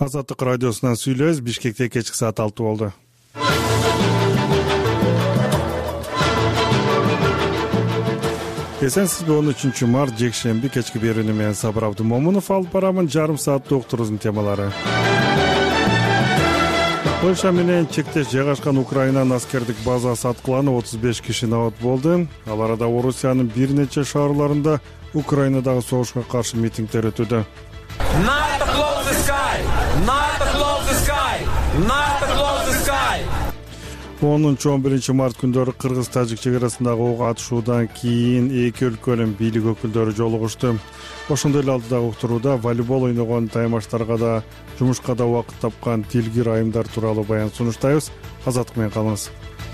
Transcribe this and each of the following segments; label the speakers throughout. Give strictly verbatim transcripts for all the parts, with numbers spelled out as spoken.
Speaker 1: Азаттык радиосунан сүйлөбүз. Бишкекте кечки саат алты болду. Эсенсизби? он үчүнчү март жекшемби кечки берүүнү менен Сабыр Абдымомунов алып барамын. Жарым сааттык уктуруубуздун темалары. Польша менен чектеш жайгашкан Украинанын аскердик базасы аткыланып, отуз беш киши набат болду. Ал арада Орусиянын бир нече шаарларында Украинадагы согушка каршы митингдер өтүүдө.
Speaker 2: НАТО close the sky! НАТО close the sky! НАТО close the sky!
Speaker 1: онунчу он биринчи март күндөрү Кыргыз-Тажик чек арасындагы ок атышуудан кийин эки өлкөнүн бийлик өкүлдөрү жолугушту. Ошондой эле алдыдагы уктурууда волейбол ойногон таймаштарга да, жумушка да убакыт тапкан тилгир айымдар тууралуу баян сунуштайбыз. Азаттык менен калыңыз.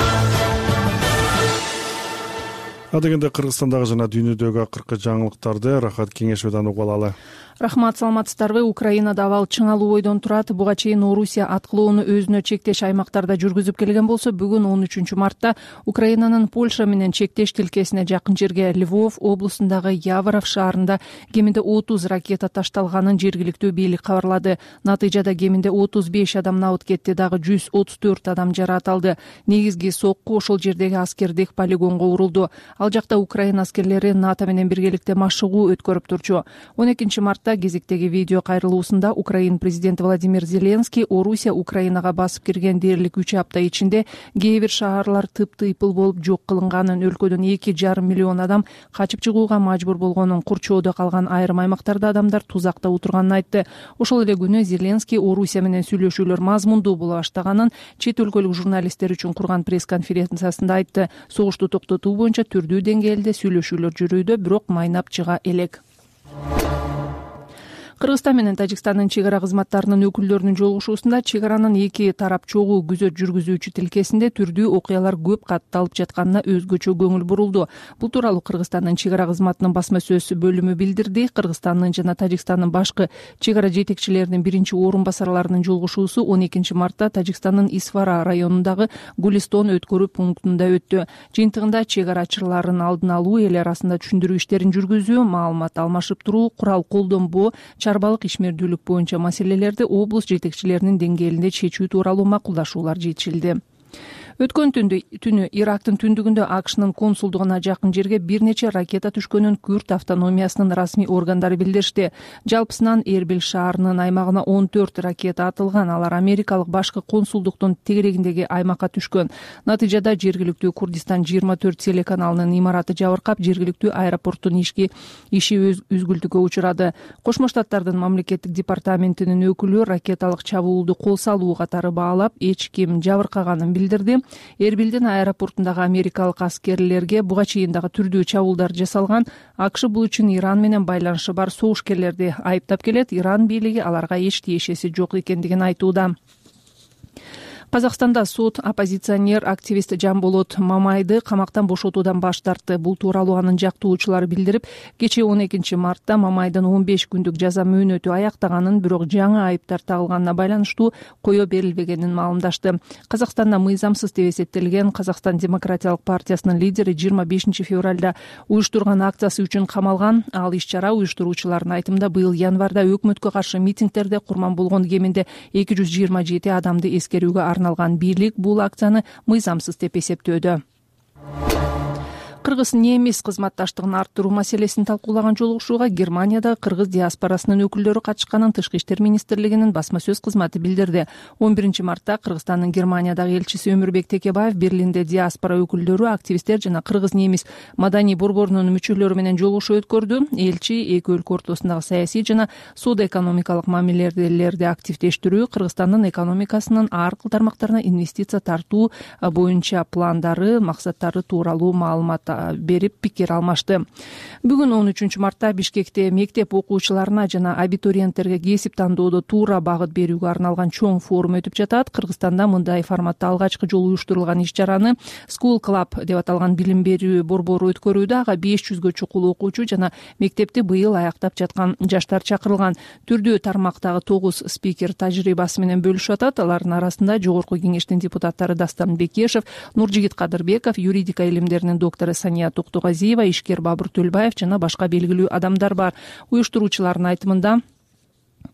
Speaker 1: Адегенде Кыргызстандагы жана дүйнөдөгү акыркы жаңылыктарды Рахат Кеңешовдон угуп алалы.
Speaker 3: Рахмат, саламатсыздарбы? Украинада абал чыңалуу бойдон турат. Буга чейин Орусия аткылоону өзүнө чектеш аймактарда жүргүзүп келген болсо, бүгүн он үчүнчү мартта Украинанын Польша менен чектеш тилкесине жакын жерге Львов облусундагы Яворов шаарында кеминде отуз ракета ташталганын жергиликтүү бийлик кабарлады. Натыйжада кеминде отуз беш адам набыт кетти, дагы жүз отуз төрт адам жаракат алды. Негизги сокку ошол жердеги аскердик полигонго урулду. Ал жакта Украина аскерлери НАТО менен биргеликте машыгуу өткөрүп турчу. он экинчи мартта гезектеги видео кайрылуусунда Украин президенти Владимир Зеленский Орусия Украинага басып кирген дээрлик үч апта ичинде кээ бир шаарлар тыптыйпыл болуп жок кылынганын, өлкөдөн эки жарым миллион адам качып чыгууга мажбур болгонун, курчоодо калган айрым аймактарда адамдар тузакта отурганын айтты. Ошол эле күнү Зеленский Орусия менен сүйлөшүүлөр мазмундуу боло баштаганын чет өлкөлүк журналисттер үчүн курган пресс-конференциясында айтты. Согушту токтотуу боюнча түрдүү деңгээлде сүйлөшүүлөр жүрүүдө, бирок майнап чыга элек. Кыргызстан менен Тажикстандын чек ара кызматтарынын өкүлдөрүнүн жолугушуусунда чек аранын эки тарап чогуу күзөт жүргүзүүчү тилкесинде түрдүү окуялар көп катталып жатканына өзгөчө көңүл бурулду. Бул тууралуу Кыргызстандын чек ара кызматынын басма сөз бөлүмү билдирди. Кыргызстандын жана Тажикстандын башкы чек ара жетекчилеринин биринчи орун басарларынын жолугушуусу он экинчи мартта Тажикстандын Исфара районундагы Гулистон өткөрүү пунктунда өттү. Жыйынтыгында чек арачылардын алдын алуу, эл арасында түшүндүрүү иштерин жүргүзүү, маалымат алмашып туруу, курал колдонбоо, чарбалык ишмердүүлүк боюнча маселелерди облус жетекчилеринин деңгээлинде чечүү тууралуу макулдашуулар жетишилди. Өткөн түнү Ирактын түндүгүндө АКШнын консулдугуна жакын жерге бир нече ракета түшкөнүн Күрд автономиясынын расмий органдары билдиришти. Жалпысынан Эрбил шаарынын аймагына он төрт ракета атылган. Алар америкалык башкы консулдуктун тегерегиндеги аймакка түшкөн. Натыйжада жергиликтүү Курдистан жыйырма төрт телеканалынын имараты жабыркап, жергиликтүү аэропорттун иши иши үзгүлтүккө учурады. Кошмо Штаттардын мамлекеттик департаментинин өкүлү ракеталык чабуулду кол салуу катары баалап, эч ким жабыркаганын билдирди. Эрбилдин аэропортундагы америкалык аскерлерге буга чейин дагы түрдүү чабуулдар жасалган. АКШ бул үчүн Иран менен байланышы бар согушкерлерди айыптап келет. Иран бийлиги аларга эч тиешеси жок экендигин айтууда. Казакстанда сот оппозиционер активист Жамболот Мамайды камактан бошотуудан баш тартты. Бул тууралуу анын жактоочулары билдирип, кечээ он экинчи мартта Мамайдын он беш күндүк жаза мөөнөтү аяктаганын, бирок жаңы айыптар тагылганына байланыштуу кое берилбегенин маалымдашты. Казакстанда мыйзамсыз деп эсептелген Казакстан демократиялык партиясынын лидери жыйырма бешинчи февралда уюштурган акциясы үчүн камалган. Ал иш-чара уюштуруучулардын айтымында быйыл январда өкмөткө каршы митингдерде курман болгон кеминде эки жүз жыйырма жети адамды эскерүүгө арналган. Бийлик бул акцияны мыйзамсыз деп эсептөөдө. Кыргыз-немис кызматташтыгын арттыруу маселесин талкуулаган жолугушууга Германиядагы кыргыз диаспорасынын өкүлдөрү катышканын Тышкы иштер министрлигинин басма сөз кызматы билдирди. он биринчи мартта Кыргызстандын Германиядагы элчиси Өмүрбек Текебаев Берлинде диаспора өкүлдөрү, активисттер жана кыргыз-немис маданий борборунун мүчөлөрү менен жолугушуу өткөрдү. Элчи эки өлкө ортосундагы саясий жана соода-экономикалык мамилелерди активдештирүү, Кыргызстандын экономикасынын ар кыл тармактарына инвестиция тартуу боюнча пландары, максаттары тууралуу маалымат берип пикир алмашты. Бүгүн он үчүнчү мартта Бишкекте мектеп окуучуларына жана абитуриенттерге кесип тандоодо туура багыт берүүгө арналган чоң форум өтүп жатат. Кыргызстанда мындай форматта алгачкы жолу уюштурулган иш-чараны School Club деп аталган билим берүү борбору өткөрүүдө. Ага беш жүзгө чукул окуучу жана мектепти быйыл аяктап жаткан жаштар чакырылган. Түрдүү тармактагы тогуз спикер тажрыйбасы менен бөлүшүп атат. Алардын арасында Жогорку кеңештин депутаттары Дастан Бекешев, Нуржигит Кадырбеков, юридика илимдеринин доктору Сания Токтогазиева, ишкер Бабыр Төлбаев жана башка белгилүү адамдар бар. Уюштуруучулардын айтымында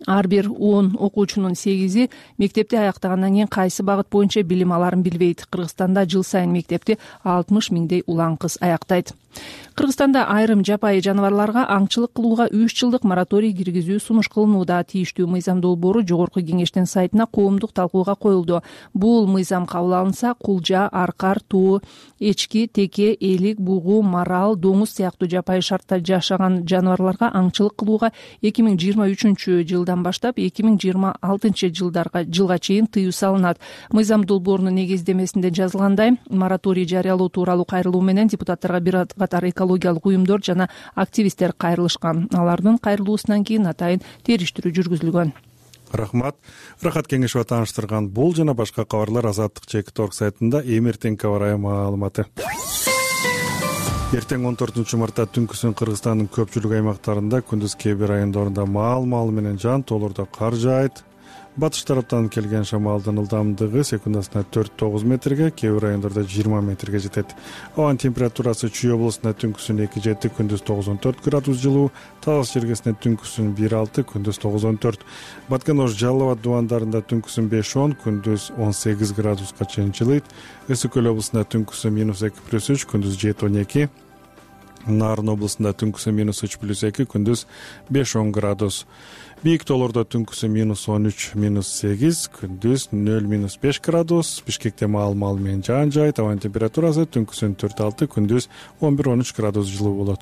Speaker 3: ар бир он окуучунун сегизи мектепти аяктагандан кийин кайсы багыт боюнча билим аларын билбейт. Кыргызстанда жыл сайын мектепти алтымыш миңдей улан кыз аяктайт. Кыргызстанда айрым жапайы жаныбарларга аңчылык кылууга үч жылдык мораторий киргизүү сунуш кылынууда. Тийиштүү мыйзам долбоору жогорку кеңештин сайтына коомдук талкууга коюлду. Бул мыйзам кабыл алынса, кулжа, аркар, туу, эчки, теке, элик, бугу, марал, доңуз сыяктуу жапайы шартта жашаган жаныбарларга аңчылык кылууга эки миң жыйырма үчүнчү жылдан баштап эки миң жыйырма алтынчы жылдарга жылга чейин тыюу салынат. Мыйзам долбоорунун негиздемесинде жазылгандай, мораторий жарыялоо тууралуу кайрылуу менен депутаттарга бир катар экологиялык уюмдор жана активисттер кайрылышкан. Алардын кайрылуусунан кийин атайын териштирүү жүргүзүлгөн.
Speaker 1: Рахмат. Рахат Кеңешова тааныштырган бул жана башка кабарлар Азаттык чекит орг сайтында эми эртең кабар маалыматы. Эртең он төртүнчү мартта түнкүсүн Кыргызстандын көпчүлүк аймактарында, күндүз кээ бир райондорунда маал-маал менен жан тоолордо кар жаайт. Батыш тараптан келген шамалдын ылдамдыгы секундасына төрт тогуз метрге, кээ бир райондордо жыйырма метрге жетет. Абанын температурасы Чүй облусунда түнкүсүн эки жети, күндүз тогуз он төрт градус жылуу, Талас жергесинде түнкүсүн бир алты, күндүз тогуз он төрт. Баткен Ош, Жалал абад дубандарында түнкүсүн беш он, күндүз он сегиз градуска чейин жылыйт. Ысык көл облусунда түнкүсүн минус эки плюс үч, күндүз жети он эки. Нарын облусунда түнкүсүн минус үч плюс эки, күндүз беш он градус. Бийик тоолордо түнкүсүн минус он үч, минус сегиз, күндүз нөл минус беш градус. Бишкекте маал-маал менен жаан жаайт. Абанын температурасы түнкүсүн төрт алты, күндүз он бир он үч градус жылуу болот.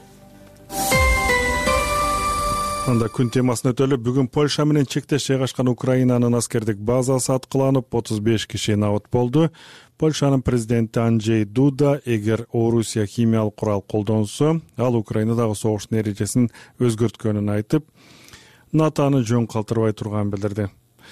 Speaker 1: Анда күн темасын өтөлүп, бүгүн Польша менен чектеш жайгашкан Украинанын аскердик базасы аткыланып, отуз беш киши набыт болду. Польшанын президенти Анджей Дуда эгер Орусия химиялык курал колдонсо, ал Украинадагы согуштун эрежесин өзгөрткөнүн айтып, НАТОны жөн калтырбай турганын билдирди.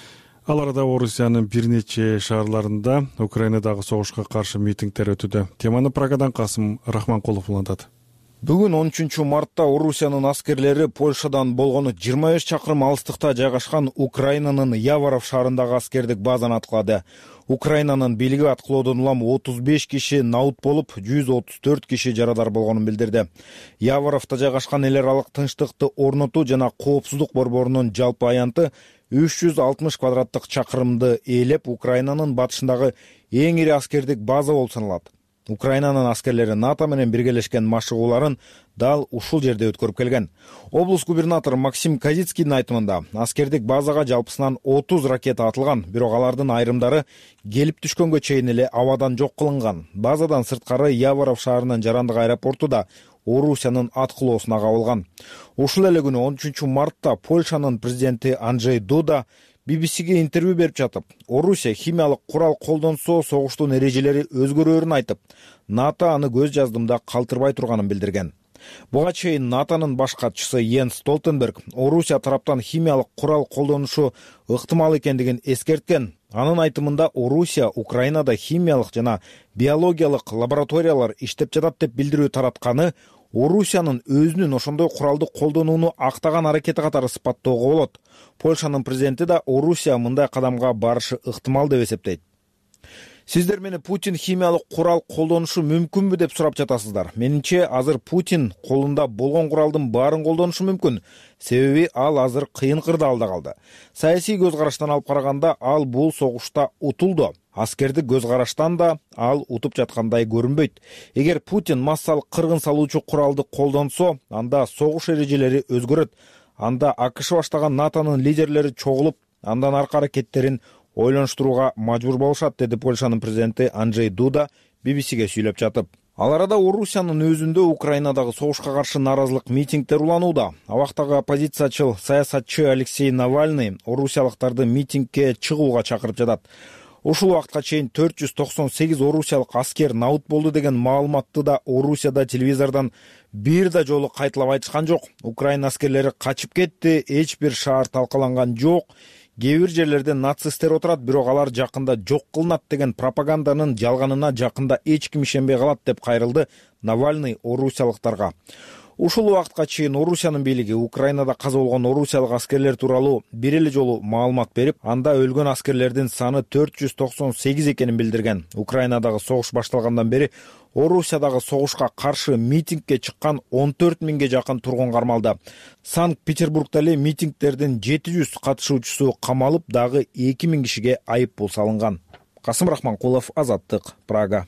Speaker 1: Ал арада Орусиянын бир нече шаарларында Украинадагы согушка каршы митингдер өтүүдө. Теманы Прагадан Касым Рахманкулов улантат.
Speaker 4: Бүгүн он үчүнчү мартта Орусиянын аскерлери Польшадан болгону жыйырма беш чакырым алыстыкта жайгашкан Украинанын Яворов шаарындагы аскердик базаны аткылады. Украинанын бийлиги аткылоодон улам отуз беш киши набыт болуп, жүз отуз төрт киши жарадар болгонун билдирди. Яворовдо жайгашкан эл аралык тынчтыкты орнотуу жана коопсуздук борборунун жалпы аянты үч жүз алтымыш квадраттык чакырымды ээлеп, Украинанын батышындагы эң ири аскердик база болуп саналат. Украинанын аскерлери НАТО менен биргелешкен машыгууларын дал ушул жерде өткөрүп келген. Облус губернатору Максим Казицкийдин айтымында, аскердик базага жалпысынан отуз ракета атылган, бирок алардын айрымдары келип түшкөнгө чейин эле абадан жок кылынган. Базадан сырткары Яворов шаарынын жарандык аэропорту да Орусиянын аткылоосуна кабылган. Ушул эле күнү он үчүнчү мартта Польшанын президенти Анджей Дуда би би сиге интервью берип жатып, Орусия химиялык курал колдонсо согуштун эрежелери өзгөрөөрүн айтып, НАТО аны көз жаздымда калтырбай турганын билдирген. Буга чейин НАТОнун баш катчысы Йенс Столтенберг Орусия тараптан химиялык курал колдонушу ыктымал экендигин эскерткен. Анын айтымында Орусия Украинада химиялык жана биологиялык лабораториялар иштеп жатат деп билдирүү таратканы Орусиянын өзүнүн ошондой куралды колдонууну актаган аракети катары сыпаттоого болот. Польшанын президенти да Орусия мындай кадамга барышы ыктымал деп эсептейт. Сиздер мени Путин химиялык курал колдонушу мүмкүнбү деп сурап жатасыздар. Менимче азыр Путин колунда болгон куралдын баарын колдонушу мүмкүн. Себеби ал азыр кыйын кырдаалда калды. Саясий көз караштан алып караганда ал бул согушта утулду. Аскердик көз караштан да ал утуп жаткандай көрүнбөйт. Эгер Путин массалык кыргын салуучу куралды колдонсо, анда согуш эрежелери өзгөрөт. Анда АКШ баштаган НАТОнун лидерлери чогулуп, андан аркы аракеттерин ойлонуштурууга мажбур болушат, деди Польшанын президенти Анджей Дуда би би сиге сүйлөп жатып. Ал арада Орусиянын өзүндө Украинадагы согушка каршы нааразылык митингдер уланууда. Абактагы оппозициячыл саясатчы Алексей Навальный орусиялыктарды митингге чыгууга чакырып жатат. Ушул убакытка чейин төрт жүз токсон сегиз орусиялык аскер набыт болду деген маалыматты да Орусияда телевизордон бир да жолу кайталап айтышкан жок. Украина аскерлери качып кетти, эч бир шаар талкаланган жок. Кээ бир жерлерде нацисттер отурат, бирок алар жакында жок кылынат деген пропаганданын жалганына жакында эч ким ишенбей калат деп кайрылды Навальный орусиялыктарга. Ушул убакытка чейин Орусиянын бийлиги Украинада каза болгон орусиялык аскерлер тууралуу бир эле жолу маалымат берип, анда өлгөн аскерлердин саны төрт жүз токсон сегиз экенин билдирген. Украинадагы согуш башталгандан бери Орусиядагы согушка каршы митингге чыккан он төрт миңге жакын тургун кармалды. Санкт-Петербургда эле митингдердин жети жүз катышуучусу камалып, дагы эки миң кишиге айып пул салынган. Касым Рахманкулов, Азаттык, Прага.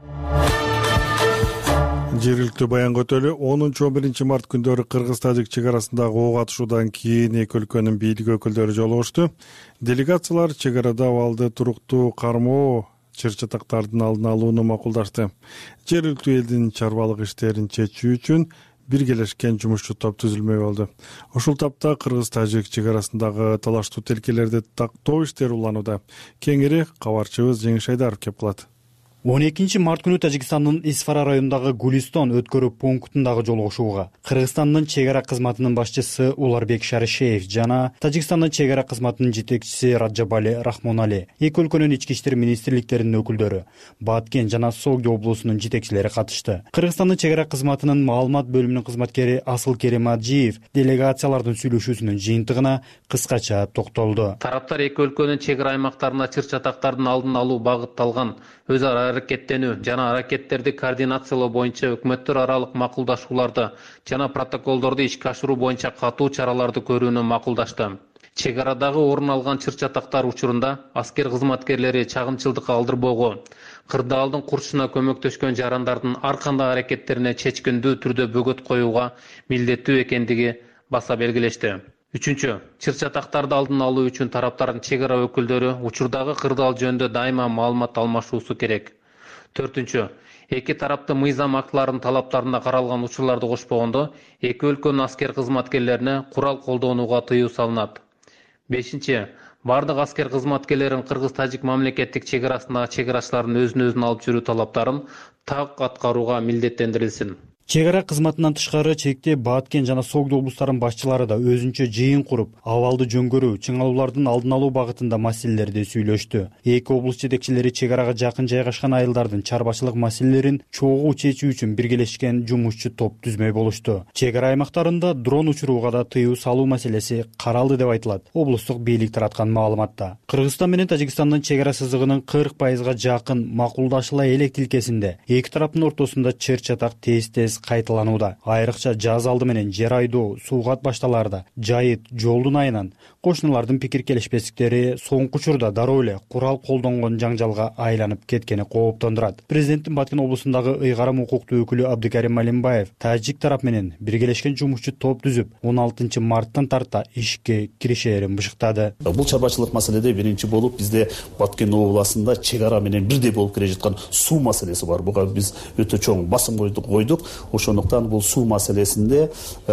Speaker 1: Жергиликтүү баянга өтөлү, онунчу он биринчи март күндөрү Кыргыз-Тажик чек арасындагы ок атышуудан кийин эки өлкөнүн бийлик өкүлдөрү жолугушту. Делегациялар чек арада абалды туруктуу кармоо, чыр-чатактардын алдын алууну макулдашты. Жергиликтүү элдин чарбалык иштерин чечүү үчүн биргелешкен жумушчу топ түзүлмөй болду. Ушул тапта Кыргыз-Тажик чек арасындагы талаштуу тилкелерди тактоо иштери уланууда. Кеңири кабарчыбыз Жеңиш Айдаров кеп кылат.
Speaker 5: он экинчи март күнү Тажикстандын Исфара районундагы Гулистон өткөрүү пунктундагы жолугушууга Кыргызстандын чек ара кызматынын башчысы Уларбек Шаришеев жана Тажикстандын чек ара кызматынын жетекчиси Раджабали Рахмонали, эки өлкөнүн ички иштер министрликтеринин өкүлдөрү, Баткен жана Согди облусунун жетекчилери катышты. Кыргызстандын чек ара кызматынын маалымат бөлүмүнүн кызматкери Асыл Керемаджиев делегациялардын сүйлөшүүсүнүн жыйынтыгына кыскача токтолду.
Speaker 6: Тараптар эки өлкөнүн чек ара аймактарына чыр-чатактардын алдын алуу багытталган өз ара аракеттенүү жана аракеттерди координациялоо боюнча өкмөттөр аралык макулдашууларды жана протоколдорду ишке ашыруу боюнча катуу чараларды көрүүнү макулдашты. Чек арадагы орун алган чыр-чатактар учурунда аскер кызматкерлери чагымчылдыкка алдырбоого, кырдаалдын курчуна көмөктөшкөн жарандардын ар кандай аракеттерине чечкиндүү түрдө бөгөт коюуга милдеттүү экендиги баса белгилешти. Үчүнчү, чыр-чатактарды алдын алуу үчүн тараптардын чек ара өкүлдөрү учурдагы кырдаал жөнүндө дайыма маалымат алмашуусу керек. Төртүнчү, эки тарапты мыйзам актыларынын талаптарына каралган учурларды кошпогондо эки өлкөнүн аскер кызматкерлерине курал колдонууга тыюу салынат. Бешинчи, бардык аскер кызматкерлерин Кыргыз-Тажик мамлекеттик чек арасындагы чек арачылардын өзүн өзүн алып жүрүү талаптарын так аткарууга милдеттендирилсин.
Speaker 5: Чек ара кызматынан тышкары чекте Баткен жана Согди облустарынын башчылары да өзүнчө жыйын куруп, абалды жөнгөрүү, чыңалуулардын алдын алуу багытында маселелерди сүйлөштү. Эки облус жетекчилери чек арага жакын жайгашкан айылдардын чарбачылык маселелерин чогуу чечүү үчүн биргелешкен жумушчу топ түзмөй болушту. Чек ара аймактарында дрон учурууга да тыюу салуу маселеси каралды деп айтылат облустук бийлик тараткан маалыматта. Кыргызстан менен Тажикстандын чек ара сызыгынын кырк пайызга жакын макулдашыла элек тилкесинде эки тараптын ортосунда чыр-чатак тез-тез кайталанууда. Айрыкча жаз алды менен жер айдоо, суугат башталарда, жайыт, жолдун айынан кошуналардын пикир келишпестиктери соңку учурда дароо эле курал колдонгон жаңжалга айланып кеткени кооптондурат. Президенттин Баткен облусундагы ыйгарым укуктуу өкүлү Абдыкарим Малимбаев тажик тарап менен биргелешкен жумушчу топ түзүп, он алтынчы марттан тарта ишке киришээрин бышыктады.
Speaker 7: Бул чарбачылык маселеде биринчи болуп бизде Баткен областында чек ара менен бирдей болуп келе жаткан суу маселеси бар. Буга биз өтө чоң басым койдук. Ошондуктан бул суу маселесинде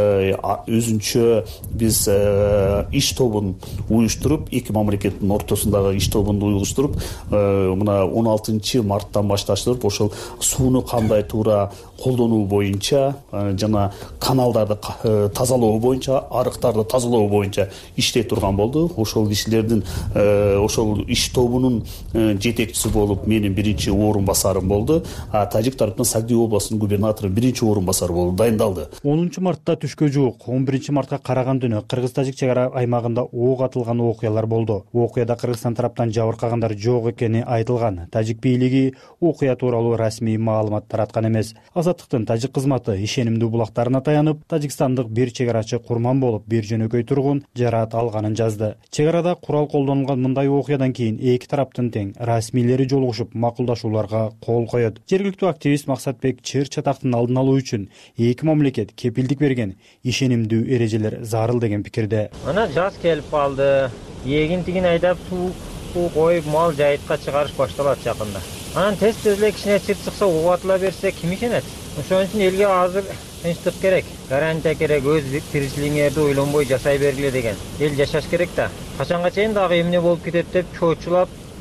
Speaker 7: өзүнчө биз иш тобун уюштуруп, эки мамлекеттин ортосундагы иш тобун уюштуруп, мына он алтынчы марттан башташтырып, ошол сууну кандай туура колдонуу боюнча жана каналдарды тазалоо боюнча, арыктарды тазалоо боюнча иштей турган болду. Ошол ишлердин ошол иш тобунун жетекчиси болуп менин биринчи орун басарым болду. А Тажик тараптан Согди областынын губернатору биринчи орун басар болуп дайындалды.
Speaker 5: онунчу мартта түшкө жуук он биринчи мартка караган түнү Кыргыз-Тажик чек ара аймагында ок атылган окуялар болду. Окуяда Кыргызстан тараптан жабыркагандар жок экени айтылган. Тажик бийлиги окуя тууралуу расмий маалымат тараткан эмес. Азаттыктын тажик кызматы ишенимдүү булактарына таянып, тажикстандык бир чек арачы курман болуп, бир жөнөкөй тургун жараат алганын жазды. Чек арада курал колдонулган мындай окуядан кийин эки тараптын тең расмийлери жолугушуп макулдашууларга кол коет. Жергиликтүү активист Максатбек чыр-чатактын алдын алуу үчүн эки мамлекет кепилдик берген ишенимдүү эрежелер зарыл деген пикирде.
Speaker 8: Ана жаз келип калды. Эгин тигин айдап суу коюп мал жайытка чыгарыш башталат жакында. Анан тез-тез эле кичине чыр чыкса угатыла берсе ким ишенет? Ошон үчүн элге азыр тынчтык керек, гарантия керек, өз тиричилигиңерди ойлонбой жашай бергиле деген. Эл жашаш керек да. Качанга чейин дагы эмне болуп кетет деп чоочулап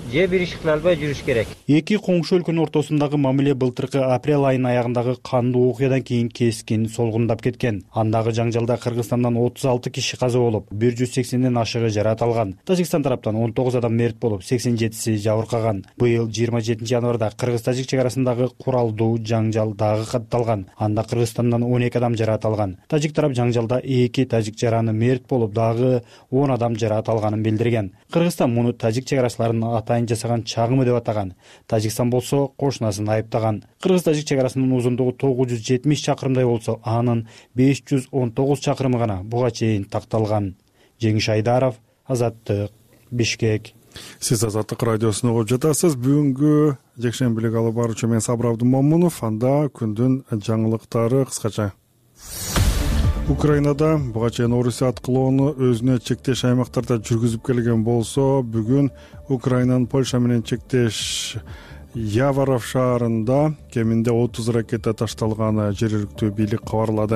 Speaker 8: же бир иш кыла албай жүрүш керек.
Speaker 5: Эки коңшу өлкөнүн ортосундагы мамиле былтыркы апрель айынын аягындагы кандуу окуядан кийин кескин солгундап кеткен. Андагы жаңжалда Кыргызстандан отуз алты киши каза болуп, бир жүз сексенден ашыгы жаракат алган. Тажикстан тараптан он тогуз адам мерт болуп, сексен жетиси жабыркаган. Быйыл жыйырма жетинчи январда кыргыз-тажик чек арасындагы куралдуу жаңжал дагы катталган. Анда Кыргызстандан он эки адам жаракат алган. Тажик тарап жаңжалда эки тажик жараны мерт болуп, дагы он адам жаракат алганын билдирген. Кыргызстан муну тажик чек арачыларынын атайын жасаган чагымы деп атаган. Тажикстан болсо кошунасын айыптаган. Кыргыз-тажик чек арасынын узундугу тогуз жүз жетимиш чакырымдай болсо, анын беш жүз он тогуз чакырымы гана буга чейин такталган. Жеңиш Айдаров, Азаттык, Бишкек.
Speaker 1: Сиз Азаттык радиосун угуп жатасыз. Бүгүнкү жекшембилик алып баруучу мен Сабыр Абдымомунов. Анда күндүн жаңылыктары кыскача. Украинада буга чейин Орусия аткылоону өзүнө чектеш аймактарда жүргүзүп келген болсо, бүгүн Украинанын Польша менен чектеш Яворов шаарында кеминде отуз ракета ташталганы жергиликтүү бийлик кабарлады.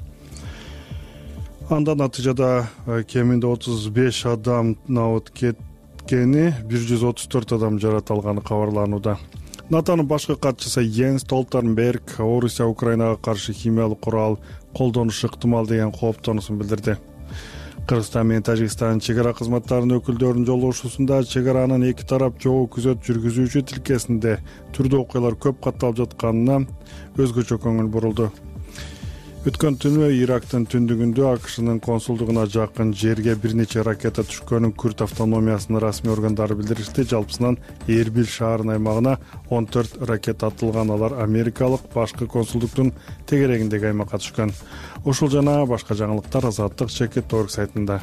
Speaker 1: Анда натыйжада кеминде отуз беш адам наут кеткени, бир жүз отуз төрт адам жаракат алганы кабарланууда. НАТОнун башкы катчысы Йенс Столтенберг Орусия Украинага каршы химиялык курал колдонушу ыктымал деген кооптонуусун билдирди. Кыргызстан менен Тажикстан чек ара кызматтарынын өкүлдөрүнүн жолугушуусунда чек аранын эки тарап жол күзөт жүргүзүүчү тилкесинде түрдүү окуялар көп катталып жатканына өзгөчө көңүл бурулду. Өткөн түнү Ирактын түндүгүндө АКШнын консулдугуна жакын жерге бир нече ракета түшкөнүн Күрд автономиясынын расмий органдары билдиришти. Жалпысынан Эрбил шаарынын аймагына он төрт ракета атылган. Алар америкалык башкы консулдуктун тегерегиндеги аймакка түшкөн. Ушул жана башка жаңылыктар Азаттык Чекит Торг сайтында.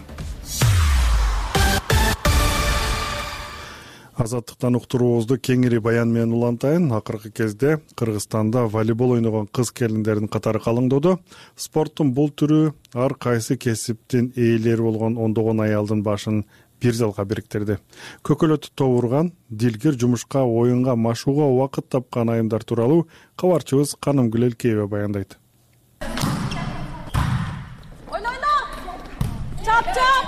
Speaker 1: Азаттыктан уктуруубузду кеңири баян менен улантайын. Акыркы кезде Кыргызстанда волейбол ойногон кыз келиндердин катары калыңдоодо. Спорттун бул түрү ар кайсы кесиптин ээлери болгон ондогон аялдын башын бир залга бириктирди. Көкөлөтү тобурган, дилгир жумушка, оюнга, машууга убакыт тапкан айымдар тууралуу кабарчыбыз Канымгүл Элкеева баяндайт.
Speaker 9: Ойно, ойно! Чап, чап!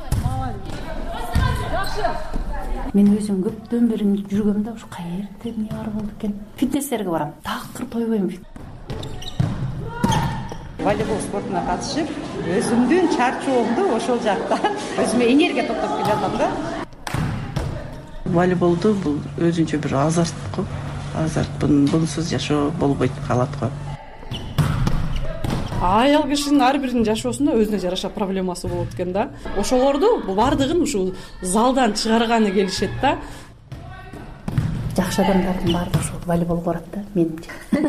Speaker 9: Мен өзүм көптөн бери жүргөмдө ушу каерде эмне бар болду экен. Фитнестерге барам. Такыр тойбойм.
Speaker 10: Волейбол спортуна катышып, өзүмдүн чарчоомду ошол жакта өзүмө энергия топтоп келатам да.
Speaker 11: Волейболду бул өзүнчө бир азарт го. Азарт бунсуз жашоо болбойт, калат го.
Speaker 12: Аял кишинин ар биринин жашоосунда өзүнө жараша проблемасы болот экен да. Ошолорду бардыгын ушул залдан чыгарганы келишет да.
Speaker 9: Жакшы адамдардын баары ошол волейболго барат да, менимче.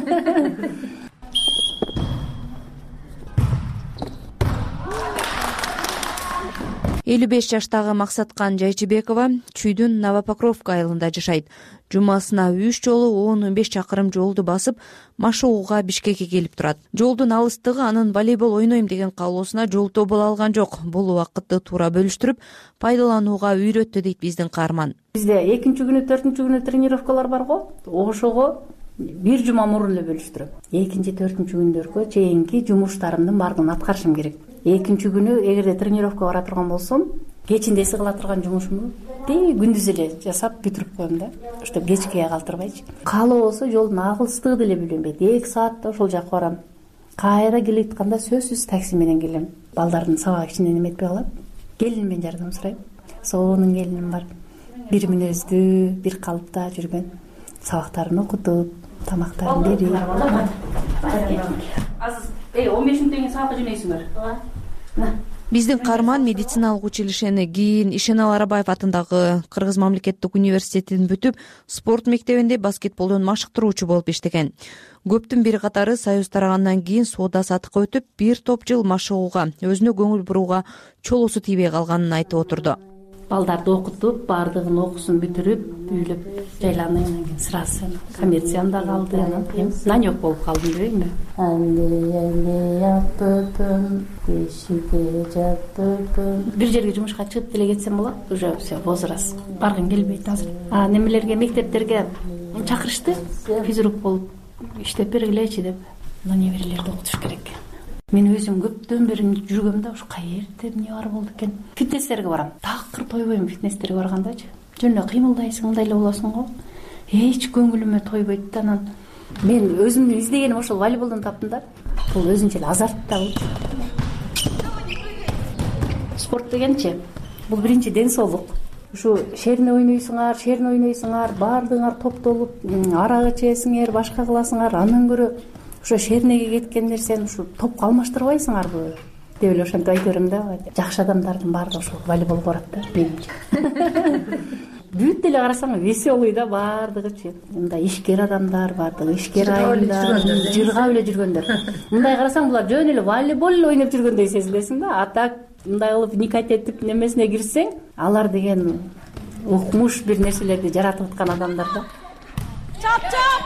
Speaker 13: элүү беш жаштагы Максаткан Жайчыбекова Чүйдүн Новопокровка айылында жашайт. Жумасына үч жолу он он беш чакырым жолду басып, машыгууга Бишкекке келип турат. Жолдун алыстыгы анын волейбол ойнойм деген каалоосуна жолтоо боло алган жок. Бул убакытты туура бөлүштүрүп, пайдаланууга үйрөттү дейт биздин каарман.
Speaker 9: Бизде экинчи күнү, төртүнчү күнү тренировкалар бар го. Ошого бир жума мурун эле бөлүштүрөм. Экинчи, төртүнчү күндөргө чейинки жумуштарымдын баардыгын аткарышым керек. Экинчи күнү эгерде тренировка бара турган болсом, кечинде эсе кыла турган жумушумду күндүз эле жасап бүтүрүп коем да, чтобы кечке калтырбайчы. Каалоо болсо жолдун агылыстыгы деле билинбейт. эки саатта ошол жака барам. Кайра келип атканда сөзсүз такси менен келем. Балдардын сабагы кичине неметпей калат. Келинимден жардам сурайм. Сонун келиним бар. Бир мүнөздүү, бир калыпта жүргөн. Сабактарын окутуп, тамактарын берип. Азыр Эй, он беш мүнөттөн кийин сабакка жөнөйсүңөр.
Speaker 13: Биздин каарман медициналык училищени кийин Ишенал Арабаев атындагы Кыргыз мамлекеттик университетин бүтүп, спорт мектебинде баскетболдон машыктыруучу болуп иштеген. Көптүн бир катары Союз тарагандан кийин соода сатыкка өтүп, бир топ жыл машыгууга, өзүнө көңүл бурууга чолосу тийбей калганын айтып отурду.
Speaker 9: Балдарды окутуп, баардыгын окуусун бүтүрүп, үйлөп жайланып, анан кийин сырасы коммерциям да калды, анан эми нанёк болуп калдым дейбизби. Бир жерге жумушка чыгып деле кетсем болот, уже все возраст. Баргым келбейт азыр. А немелерге, мектептерге чакырышты, физрук болуп иштеп бергилечи деп. Мына неберелерди окутуш керек. Мен өзүм көптөн бери жүргөмдө ушу каерде эмне бар болду экен. Фитнестерге барам. Такыр тойбойм фитнестерге баргандачы. жөн эле кыймылдайсың, мындай эле болосуң го. Эч көңүлүмө тойбойт да. Анан мен өзүмдүн издегеним ошол волейболдон таптым да. Бул өзүнчө эле азарт да бул. Спорт дегенчи бул биринчи ден соолук. Ушу шерне ойнойсуңар, шерне ойнойсуңар, баардыгыңар топтолуп арак ичесиңер, башка кыласыңар. Андан көрө ошо шернеге кеткен нерсени ушу топко алмаштырбайсыңарбы деп эле ошентип айта берем да. Жакшы адамдардын баардыгы ошо волейболго барат да, менимче. Бүт деле карасаң веселый да баардыгычы. Мындай ишкер адамдар, баардыгы ишкер айылдар, жыргап эле жүргөндөр. Мындай карасаң булар жөн эле волейбол эле ойноп жүргөндөй сезилесиң да. А так мындай кылып никать этип немесине кирсең, алар деген укмуш бир нерселерди жаратып аткан адамдар да.
Speaker 14: Чап, чап!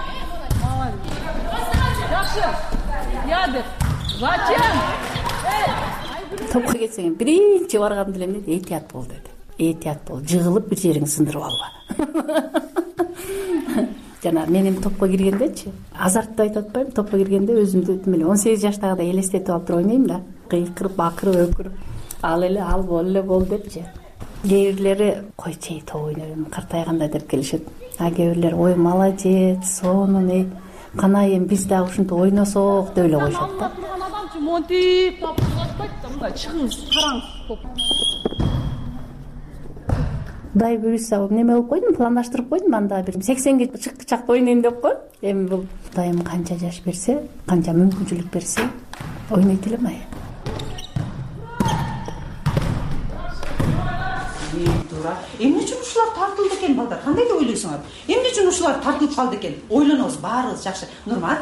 Speaker 14: Жакшы. Ядыр. Зачем?
Speaker 9: Топко кетсең, биринчи барганда эле эмне? Этият бол деди. Этият бол, жыгылып бир жериңди сындырып алба. Жана мен эми топко киргендечи, азартты айтып атпайм, топко киргенде өзүмдү эле он сегиз жаштагыдай элестетип алып туруп ойнойм да. Кыйкырып, акырып, өкүрүп, ал эле ал бол эле бол депчи. Кээ бирлери койчей топ ойнойм, картайганда деп келишет. А кээ бирлери ой молодец, сонун, эй, кана эми биз дагы ушинтип ойносок деп эле коюшат да.
Speaker 14: Адамчы монтип, топ атпайт да, мындай чыгыңыз, караңыз топ.
Speaker 9: Дай буюрса неме болуп койдум, пландаштырып койдум, анда бир сексенге чыкчакта ойнойм деп коем. Эми бул Кудайым канча жаш берсе, канча мүмкүнчүлүк берсе, ойнойт элем ай.
Speaker 10: Эмне үчүн ушулар тартылды экен балдар? Кандай деп ойлойсуңар? Эмне үчүн ушулар тартылып калды экен? Ойлонобуз, баарыбыз жакшы. Нурмат?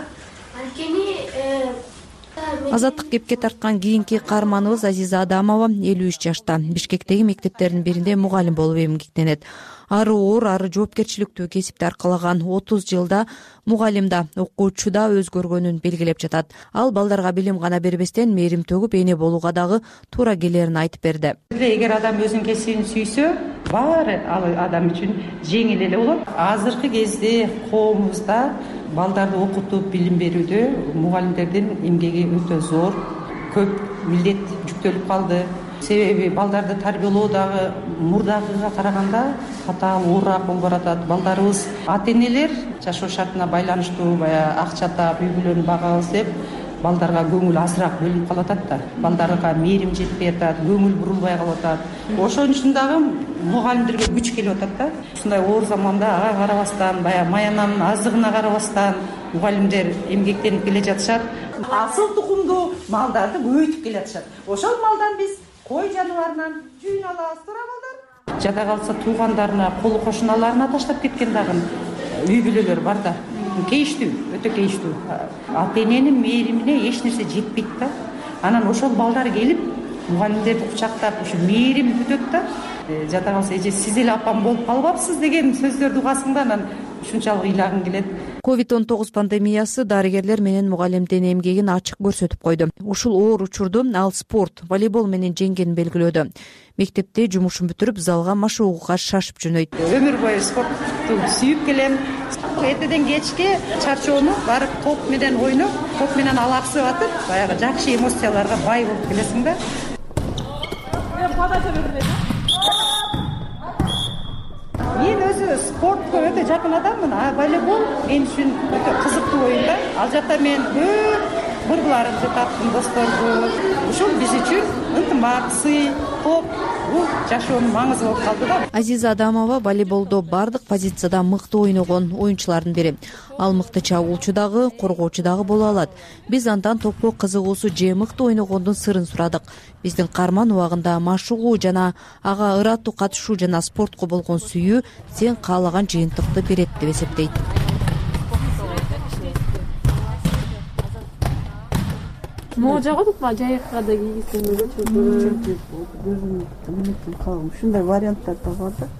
Speaker 13: Анткени Азаттык кепке тарткан кийинки каарманыбыз Азиза Адамова элүү үч жашта. Бишкектеги мектептердин биринде мугалим болуп эмгектенет. Ары оор, ары жоопкерчиликтүү кесипти аркалаган отуз жылда мугалимда, окуучуда өзгөргөнүн белгилеп жатат. Ал балдарга билим гана бербестен мээрим төгүп эне болууга дагы туура келерин айтып берди.
Speaker 10: Эгер адам өзүнүн кесибин сүйсө, баары ал адам үчүн жеңил эле болот. Азыркы кезде коомубузда балдарды окутуп билим берүүдө мугалимдердин эмгеги өтө зор, көп милдет жүктөлүп калды. Себеби балдарды тарбиялоо дагы мурдагыга караганда катаал, оорураак болуп баратат. Балдарыбыз ата-энелер жашоо шартына байланыштуу баягы акча таап, үй бүлөнү багабыз деп балдарга көңүл азыраак бөлүнүп калатат да. Балдарга мээрим жетпей атат, көңүл бурулбай калатат. Ошон үчүн дагы мугалимдерге күч келип атат да. Ушундай оор заманда ага карабастан, баягы маянанын аздыгына карабастан мугалимдер эмгектенип келе жатышат. Асыл тукумдуу малдарды көбөйтүп келе жатышат. Ошол малдан биз кой жаныбарынан жүйүн алабыз, туура балдар. Жада калса туугандарына, колу кошуналарына таштап кеткен дагы үй бүлөлөр бар да. Кейиштүү, өтө кейиштүү. Ата-эненин мээримине эч нерсе жетпейт да. Анан ошол балдар келип, мугалимдерди кучактап, ушу мээрим бүтөт да. Жада калса эже сиз эле апам болуп калбапсыз деген сөздөрдү угасың да, анан ушунчалык ыйлагың келет.
Speaker 13: ковид он тогуз пандемиясы дарыгерлер менен мугалимдин эмгегин ачык көрсөтүп койду. Ушул оор учурду ал спорт, волейбол менен жеңгенин белгилөөдө. Мектепте жумушун бүтүрүп, залга машыгууга шашып жөнөйт.
Speaker 10: Өмүр бою спортту сүйүп келем. Эртеден кечке чарчоону барып топ менен ойноп, топ менен алаксып атып, баягы жакшы эмоцияларга бай болуп келесиң да. Мен өзү спортко өтө жакын адаммын. А волейбол мен үчүн өтө кызыктуу оюн да. Ал жакта мен көп курбуларымды таптым, досторду. Ушул биз үчүн ынтымак, сый, топ бул жашоонун маңызы болуп калды да.
Speaker 13: Азиза Адамова волейболдо бардык позицияда мыкты ойногон оюнчулардын бири. Ал мыкты чабуучу дагы, коргоочу дагы боло алат. Биз андан топко кызыгуусу же мыкты ойногондун сырын сурадык. Биздин каарман убагында машыгуу жана ага ыраттуу катышуу жана спортко болгон сүйүү сен каалаган жыйынтыкты берет деп эсептейт.
Speaker 12: Могу жагатпа, жайыкка да кийгизсең ушундай варианттар да бар да.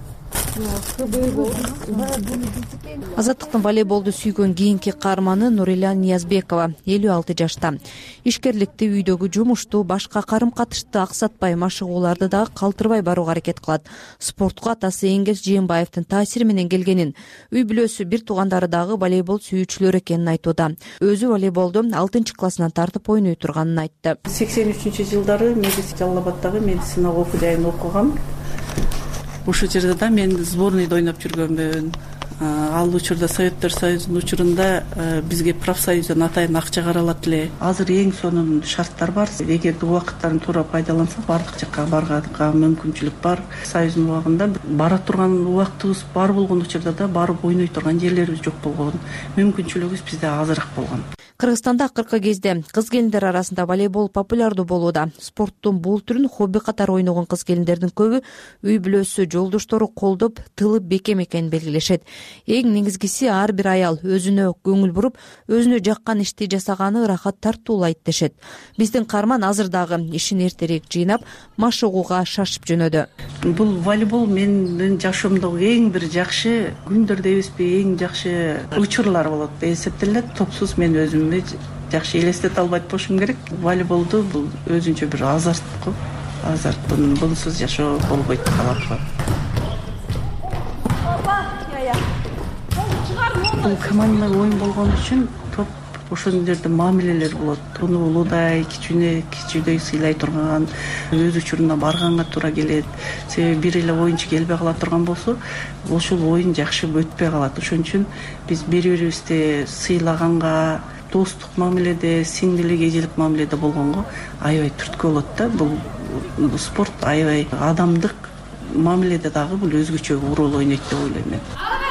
Speaker 13: Азаттыктын волейболду сүйгөн кийинки каарманы Нурила Ниязбекова, элүү алты жашта. Ишкерликти, үйдөгү жумушту, башка карым-катышты аксатпай, машыгууларды дагы калтырбай барууга аракет кылат. Спортко атасы Эңгес Жээнбаевдин таасири менен келгенин, үй бүлөсү, бир туугандары дагы волейбол сүйүүчүлөр экенин айтууда. Өзү волейболду алтынчы классынан тартып ойной турганын айтты.
Speaker 11: сексен үчүнчү жылдары Жалал Абаддагы медицина окуу жайын окугам. ушул жерде да мен сборныйда ойноп жүргөнмүн. Ал учурда Советтер Союзунун учурунда бизге профсоюздан атайын акча каралат эле. Азыр эң сонун шарттар бар. Эгерде убакыттарын туура пайдаланса, бардык жакка барганга мүмкүнчүлүк бар. Союздун убагында бара турган убактыбыз бар болгон учурда да барып ойной турган жерлерибиз жок болгон. Мүмкүнчүлүгүбүз бизде азыраак болгон.
Speaker 13: Кыргызстанда акыркы кезде кыз келиндер арасында волейбол популярдуу болууда. Спорттун бул түрүн хобби катары ойногон кыз келиндердин көбү үй бүлөсү, жолдоштору колдоп, тылып бекем экенин белгилешет. Эң негизгиси ар бир аял өзүнө көңүл буруп, өзүнө жаккан ишти жасаганы ырахат тартуулайт дешет. Биздин каарман азыр дагы ишин эртерээк жыйнап, машыгууга шашып жөнөдү.
Speaker 11: Бул волейбол менин жашоомдогу эң бир жакшы күндөр дебизби, эң жакшы учурлар болот деп эсептелет. Топсуз мен өзүм жакшы элестете албайт болушум керек. Волейболду бул өзүнчө бир азарт го. Азарт бунсуз жашоо болбойт калат. Бул командалык оюн болгон үчүн топ ошол жерде мамилелер болот. Туну улуудай, кичүүнө кичүүдөй сыйлай турган, өз учуруна барганга туура келет. Себеби бир эле оюнчу келбей кала турган болсо, ошол оюн жакшы өтпөй калат. Ошон үчүн биз бири-бирибизди сыйлаганга, достук мамиледе, сиңдилик, эжелик мамиледе болгонго аябай түрткү болот да. Бул спорт аябай адамдык мамиледе дагы бул өзгөчө роль ойнойт деп ойлойм мен.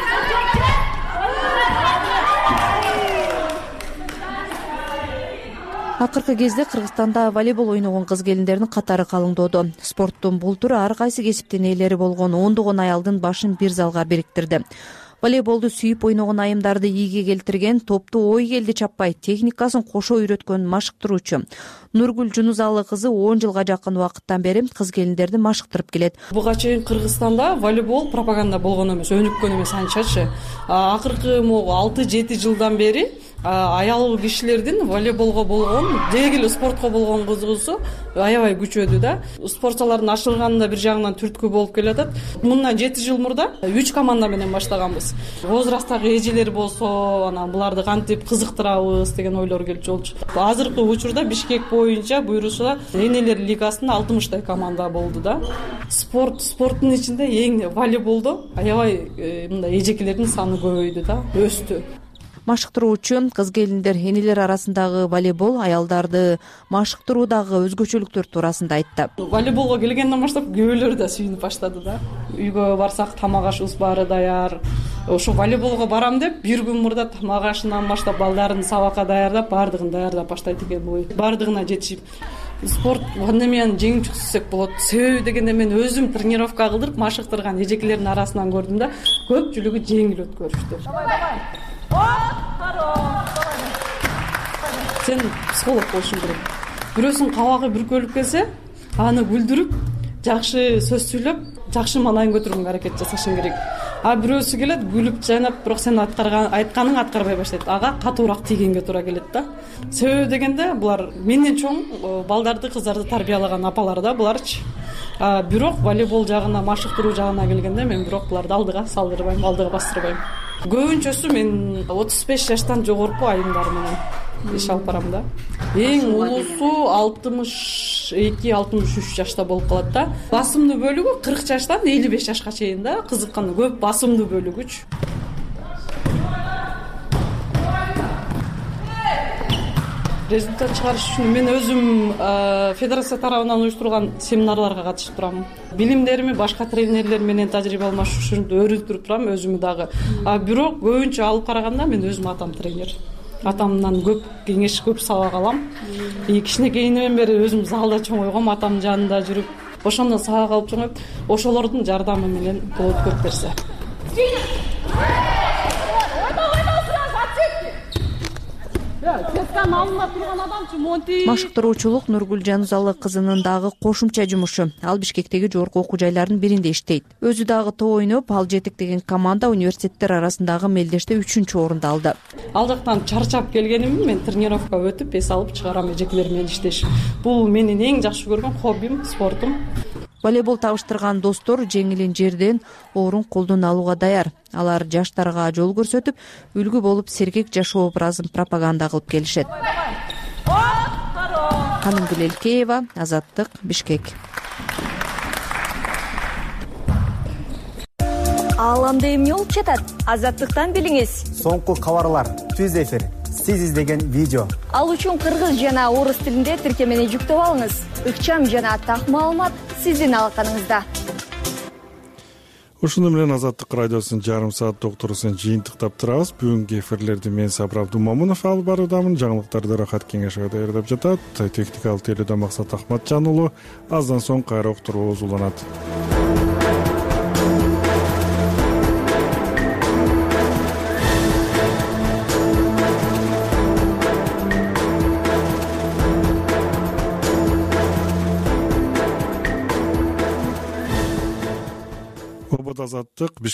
Speaker 13: Акыркы кезде Кыргызстанда волейбол ойногон кыз келиндердин катары калыңдоодо. Спорттун бул түрү ар кайсы кесиптин ээлери болгон ондогон аялдын башын бир залга бириктирди. Волейболду сүйүп ойногон айымдарды ийге келтирген, топту ой келди чаппай, техникасын кошо үйрөткөн машыктыруучу Нургүл Жунузалы кызы он жылга жакын убакыттан бери кыз келиндерди машыктырып келет.
Speaker 12: Буга чейин Кыргызстанда волейбол пропаганда болгон эмес, өнүккөн эмес анчачы. Акыркы алты жети жылдан бери аял кишилердин волейболго болгон, деги эле спортко болгон кызыгуусу аябай күчөдү да. Спортчулардын ашылганында бир жагынан түрткү болуп келатат. Мындан жети жыл мурда үч команда менен баштаганбыз. Возрасттагы эжелер болсо, анан буларды кантип кызыктырабыз деген ойлор келчү болчу. Азыркы учурда Бишкек боюнча буйрушла энелер лигасында алтымыштай команда болду да. Спорт, спорттун ичинде эң волейболдо аябай мындай эжекелердин саны көбөйдү да, өстү.
Speaker 13: Машыктыруучу кыз келиндер энелер арасындагы волейбол аялдарды машыктыруудагы өзгөчөлүктөр туурасында айтты.
Speaker 12: Волейболго келгенден баштап күйөөлөр да сүйүнүп баштады да. Үйгө барсак тамак ашыбыз баары даяр. Ошо волейболго барам деп бир күн мурда тамак ашынан баштап балдарын сабакка даярдап, баардыгын даярдап баштайт экен бой. Баардыгына жетишип. Спорт пандемияны жеңип чыксак болот. Себеби дегенде мен өзүм тренировка кылдырып машыктырган эжекелердин арасынан көрдүм да, көпчүлүгү жеңил өткөрүштү. Сен психолог болушуң керек. Бирөөсүн кабагы бүркөлүп келсе, аны күлдүрүп, жакшы сөз сүйлөп, жакшы маанайын көтөргөнгө аракет жасашың керек. А бирөөсү келет, күлүп жайнап, бирок сен аткарган айтканың аткарбай баштайт. Ага катуураак тийгенге туура келет да. Себеби дегенде булар менден чоң балдарды, кыздарды тарбиялаган апалар да буларчы. А бирок волейбол жагына, машыктыруу жагына келгенде мен бирок буларды алдыга салдырбайм, алдыга бастырбайм. Көбүнчөсү мен отуз беш жаштан жогорку айымдар менен иш алып барам да. Эң улуусу алтымыш эки алтымыш үч жашта болуп калат да. Басымдуу бөлүгү кырк жаштан элүү беш жашка чейин да. Кызыкканы көп басымдуу бөлүгүчү. Результат чыгарыш үчүн мен өзүм федерация тарабынан уюштурулган семинарларга катышып турам. Билимдерими башка тренерлер менен тажрыйба алмаш үчүн өөрүндүрүп турам өзүмү дагы. А бирок көбүнчө алып караганда мен өзүм атам тренер. Атамдан көп кеңеш, көп сабак алам. И кичинекейинен бери өзүм залда чоңойгом, атамдын жанында жүрүп, ошондон сабак алып чоңоюп, ошолордун жардамы менен болот көп нерсе.
Speaker 13: Машыктыруучулук Нургүл Жанузалы кызынын дагы кошумча жумушу. Ал Бишкектеги жогорку окуу жайлардын биринде иштейт. Өзү дагы тоо ойноп, ал жетик деген команда университеттер арасындагы мелдеште үчүнчү орунду алды.
Speaker 12: Ал жактан чарчап келгенимин мен тренировка өтүп, эс алып чыгарам эжекелер менен иштеш. Бул менин эң жакшы көргөн хоббим, спортум.
Speaker 13: Волейбол табыштырган достор жеңилин жерден, оорун колдон алууга даяр. Алар жаштарга жол көрсөтүп, үлгү болуп сергек жашоо образын пропаганда кылып келишет. Канымгүл Элкеева, Азаттык, Бишкек.
Speaker 15: Ааламда эмне болуп жатат? Азаттыктан билиңиз.
Speaker 16: Соңку кабарлар, түз эфир, сиз издеген видео.
Speaker 15: Ал үчүн кыргыз жана орус тилинде тиркемени жүктөп алыңыз. Ыкчам жана так маалымат сиздин алаканыңызда.
Speaker 1: Ушуну менен Азаттык радиосунун жарым саат доктурусун жыйынтыктап турабыз. Бүгүнкү эфирлерди мен Сабыр Абдумамунов алып баруудамын. Жаңылыктарды Рахат Кеңешова даярдап жатат. Техникалык тейлөөдө Максат Ахматжан уулу. Аздан соң кайра уктуруубуз уланат. Азаттык